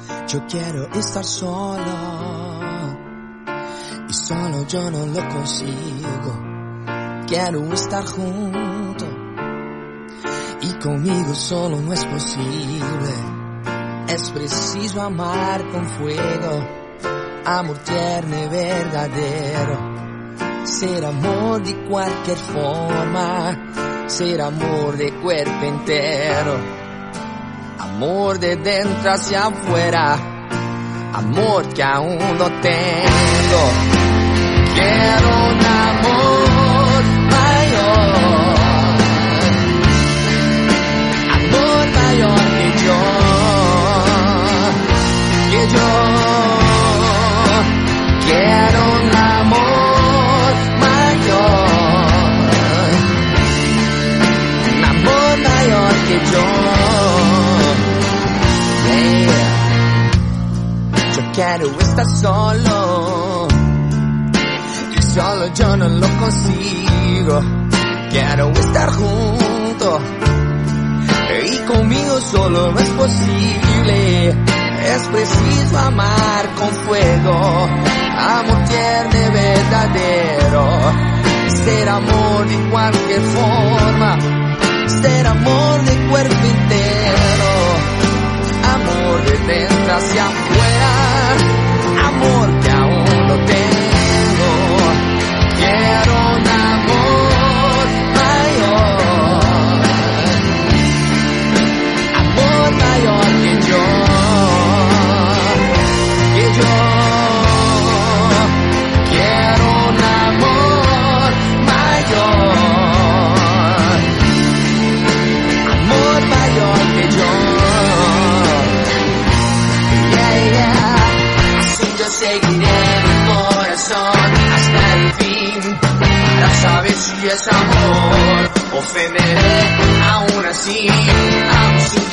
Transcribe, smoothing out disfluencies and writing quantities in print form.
Yo quiero estar solo y solo yo no lo consigo. Quiero estar junto y conmigo solo no es posible. Es preciso amar con fuego, amor tierno y verdadero. Ser amor de cualquier forma, ser amor de cuerpo entero. Amor de dentro hacia afuera, amor que aún no tengo. Quiero un amor mayor, amor mayor que yo. Quiero un amor mayor, un amor mayor que yo. Yo quiero estar solo y solo yo no lo consigo. Quiero estar junto y conmigo solo no es posible. Es preciso amar con fuego, amor tierno y verdadero. Ser amor de cualquier forma, ser amor de cuerpo entero. Amor de dentro hacia afuera, amor que aún no tengo. Quiero un amor mayor, amor mayor que yo. Quiero un amor mayor, amor mayor que yo. Así yo seguiré mi corazón hasta el fin, para saber si es amor. Ofenderé aún así, aún sin